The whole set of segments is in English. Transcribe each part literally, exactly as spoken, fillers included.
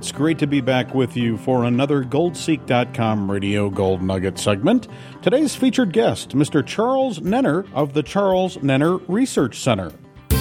It's great to be back with you for another gold seek dot com Radio Gold Nugget segment. Today's featured guest, Mister Charles Nenner of the Charles Nenner Research Center.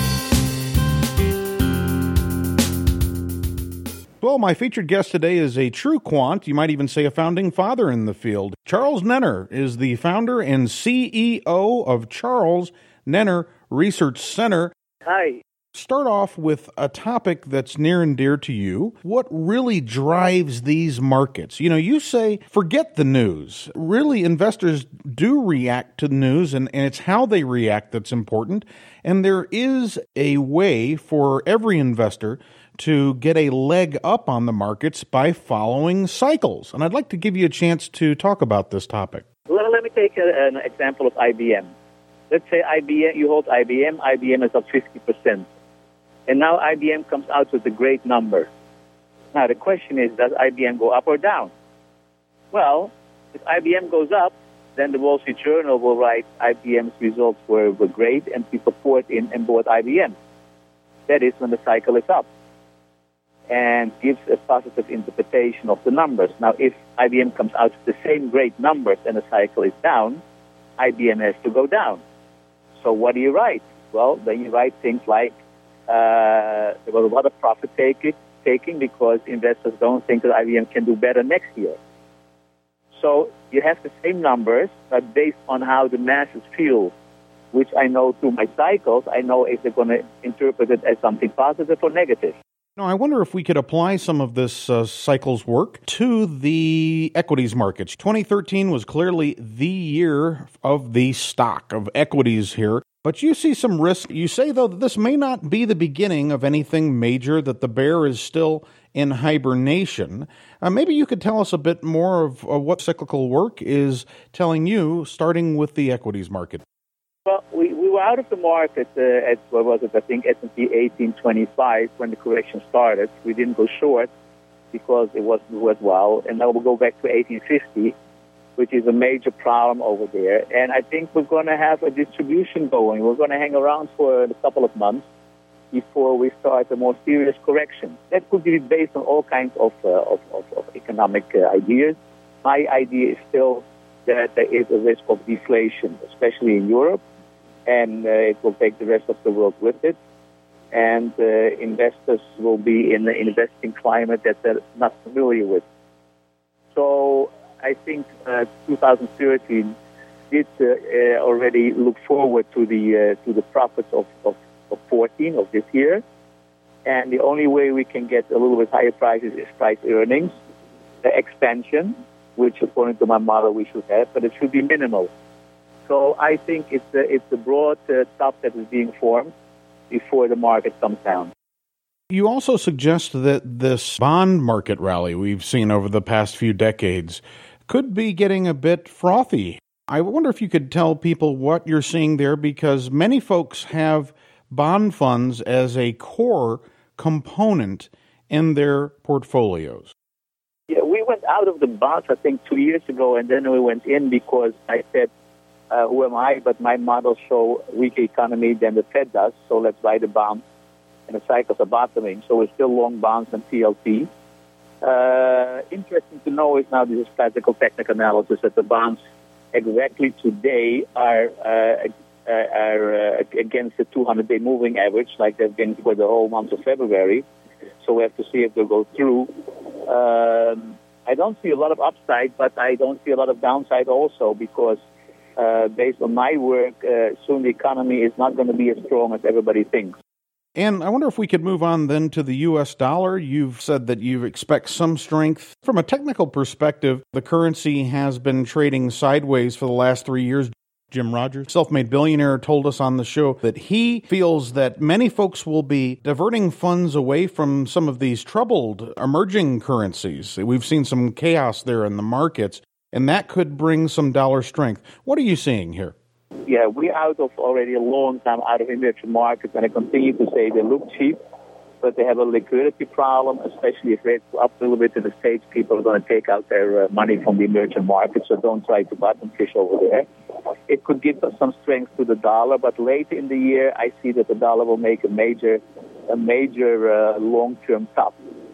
Well, my featured guest today is a true quant, you might even say a founding father in the field. Charles Nenner is the founder and C E O of Charles Nenner Research Center. Hi. Start off with a topic that's near and dear to you. What really drives these markets? You know, you say, forget the news. Really, investors do react to the news, and, and it's how they react that's important. And there is a way for every investor to get a leg up on the markets by following cycles. And I'd like to give you a chance to talk about this topic. Well, let me take a, an example of I B M. Let's say I B M, you hold I B M, I B M is up fifty percent. And now I B M comes out with a great number. Now the question is, does I B M go up or down? Well, if I B M goes up, then the Wall Street Journal will write I B M's results were, were great, and people poured in and bought I B M. That is when the cycle is up, and gives a positive interpretation of the numbers. Now, if I B M comes out with the same great numbers and the cycle is down, I B M has to go down. So what do you write? Well, then you write things like, uh, there was a lot of profit taking, taking because investors don't think that I B M can do better next year. So you have the same numbers, but based on how the masses feel, which I know through my cycles, I know if they're going to interpret it as something positive or negative. Now, I wonder if we could apply some of this uh, cycle's work to the equities markets. twenty thirteen was clearly the year of the stock, of equities here. But you see some risk. You say, though, that this may not be the beginning of anything major, that the bear is still in hibernation. Uh, maybe you could tell us a bit more of uh, what cyclical work is telling you, starting with the equities market. Well, we, we were out of the market uh, at, what was it, I think S and P eighteen twenty-five when the correction started. We didn't go short because it wasn't worthwhile. And now we'll go back to eighteen fifty, which is a major problem over there. And I think we're going to have a distribution going. We're going to hang around for a couple of months before we start a more serious correction. That could be based on all kinds of, uh, of, of, of economic uh, ideas. My idea is still that there is a risk of deflation, especially in Europe, and uh, it will take the rest of the world with it. And uh, investors will be in an investing climate that they're not familiar with. So I think uh, two thousand thirteen did uh, uh, already look forward to the uh, to the profits of, of, of fourteen of this year. And the only way we can get a little bit higher prices is price earnings, the expansion, which according to my model we should have, but it should be minimal. So I think it's a, it's a broad uh, top that is being formed before the market comes down. You also suggest that this bond market rally we've seen over the past few decades could be getting a bit frothy. I wonder if you could tell people what you're seeing there, because many folks have bond funds as a core component in their portfolios. Yeah, we went out of the bonds, I think, two years ago, and then we went in because I said, uh, who am I? But my models show weaker economy than the Fed does, so let's buy the bonds. And the cycles are bottoming, so we're still long bonds and T L T. Uh, interesting to know is now this is classical technical analysis that the bonds exactly today are uh, are uh, against the two hundred day moving average, like they've been for the whole month of February. So we have to see if they'll go through. Um, I don't see a lot of upside, but I don't see a lot of downside also because uh, based on my work, uh, soon the economy is not going to be as strong as everybody thinks. And I wonder if we could move on then to the U S dollar. You've said that you expect some strength. From a technical perspective, the currency has been trading sideways for the last three years. Jim Rogers, self-made billionaire, told us on the show that he feels that many folks will be diverting funds away from some of these troubled emerging currencies. We've seen some chaos there in the markets, and that could bring some dollar strength. What are you seeing here? Yeah, we're out of already a long time out of emerging markets, and I continue to say they look cheap, but they have a liquidity problem, especially if rates go up a little bit in the States. People are going to take out their uh, money from the emerging markets, so don't try to bottom fish over there. It could give us some strength to the dollar, but later in the year, I see that the dollar will make a major, a major uh, long-term top.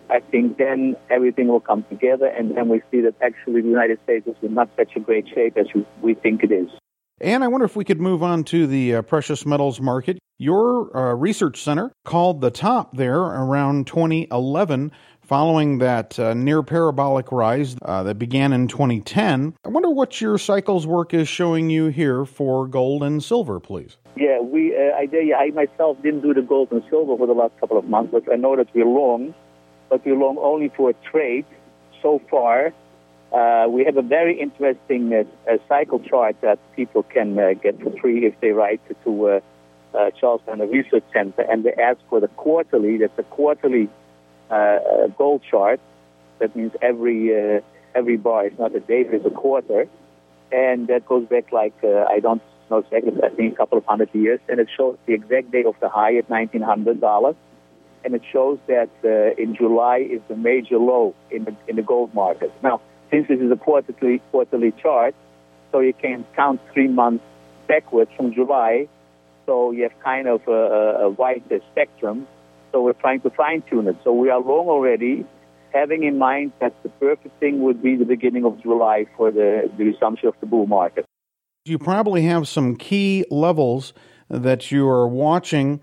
I think then everything will come together, and then we see that actually the United States is in not such a great shape as we think it is. And I wonder if we could move on to the uh, precious metals market. Your uh, research center called the top there around twenty eleven, following that uh, near parabolic rise uh, that began in twenty ten. I wonder what your cycles work is showing you here for gold and silver, please. Yeah, we. Uh, I, I myself didn't do the gold and silver for the last couple of months, but I know that we're long, but we're long only for a trade so far. Uh, we have a very interesting uh, uh, cycle chart that people can uh, get for free if they write to uh, uh, Charles Nenner Research Center, and they ask for the quarterly. That's a quarterly uh, uh, gold chart. That means every uh, every bar is not a day, it's a quarter, and that goes back like uh, I don't know exactly, I think a couple of hundred years, and it shows the exact day of the high at nineteen hundred dollars, and it shows that uh, in July is the major low in the in the gold market. Now, since this is a quarterly quarterly chart, so you can count three months backwards from July, so you have kind of a, a wide spectrum. So we're trying to fine-tune it. So we are long already, having in mind that the perfect thing would be the beginning of July for the, the resumption of the bull market. You probably have some key levels that you are watching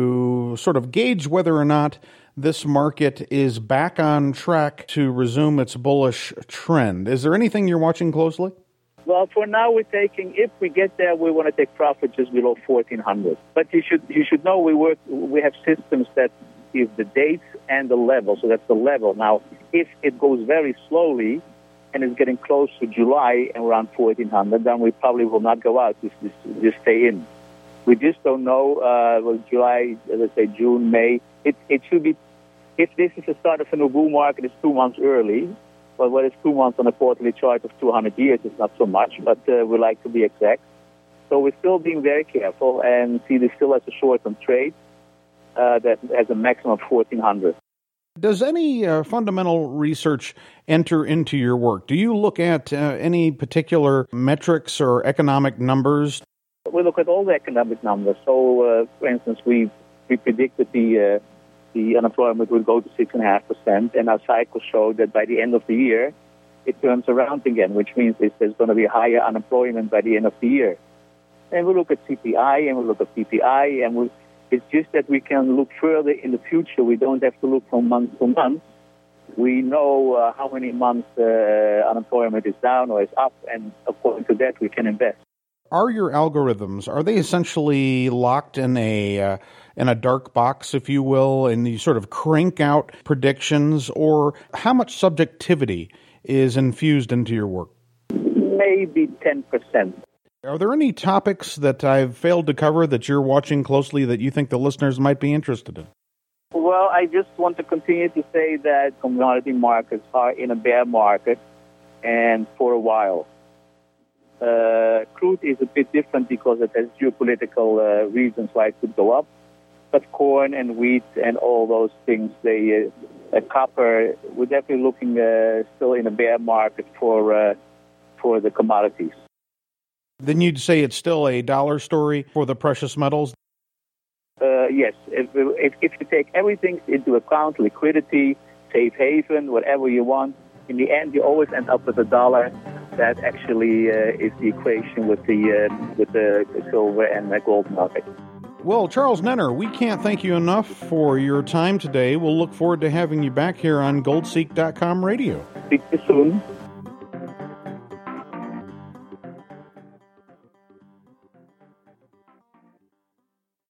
to sort of gauge whether or not this market is back on track to resume its bullish trend. Is there anything you're watching closely? Well, for now, we're taking, if we get there, we want to take profit just below fourteen hundred. But you should you should know we work, we have systems that give the dates and the level, so that's the level. Now, if it goes very slowly and is getting close to July and around fourteen hundred, then we probably will not go out, just, just, just stay in. We just don't know, uh, well, July, let's say June, May. It, it should be, if this is the start of a new bull market, it's two months early. But what is two months on a quarterly chart of two hundred years is not so much, but uh, we like to be exact. So we're still being very careful and see this still as a short-term trade uh, that has a maximum of fourteen hundred. Does any uh, fundamental research enter into your work? Do you look at uh, any particular metrics or economic numbers? We look at all the economic numbers. So, uh, for instance, we we predicted the uh, the unemployment would go to six and a half percent, and our cycle showed that by the end of the year, it turns around again, which means there's going to be higher unemployment by the end of the year. And we look at C P I and we look at P P I, and we, it's just that we can look further in the future. We don't have to look from month to month. We know uh, how many months uh, unemployment is down or is up, and according to that, we can invest. Are your algorithms, are they essentially locked in a uh, in a dark box, if you will, and you sort of crank out predictions, or how much subjectivity is infused into your work? Maybe ten percent. Are there any topics that I've failed to cover that you're watching closely that you think the listeners might be interested in? Well, I just want to continue to say that commodity markets are in a bear market, and for a while. Uh, crude is a bit different because it has geopolitical uh, reasons why it could go up. But corn and wheat and all those things, they uh, uh, copper, we're definitely looking uh, still in a bear market for uh, for the commodities. Then you'd say it's still a dollar story for the precious metals? Uh, yes. If, if, if you take everything into account, liquidity, safe haven, whatever you want, in the end you always end up with a dollar. That actually uh, is the equation with the uh, with the silver and the gold market. Well, Charles Nenner, we can't thank you enough for your time today. We'll look forward to having you back here on gold seek dot com radio. Speak to you soon.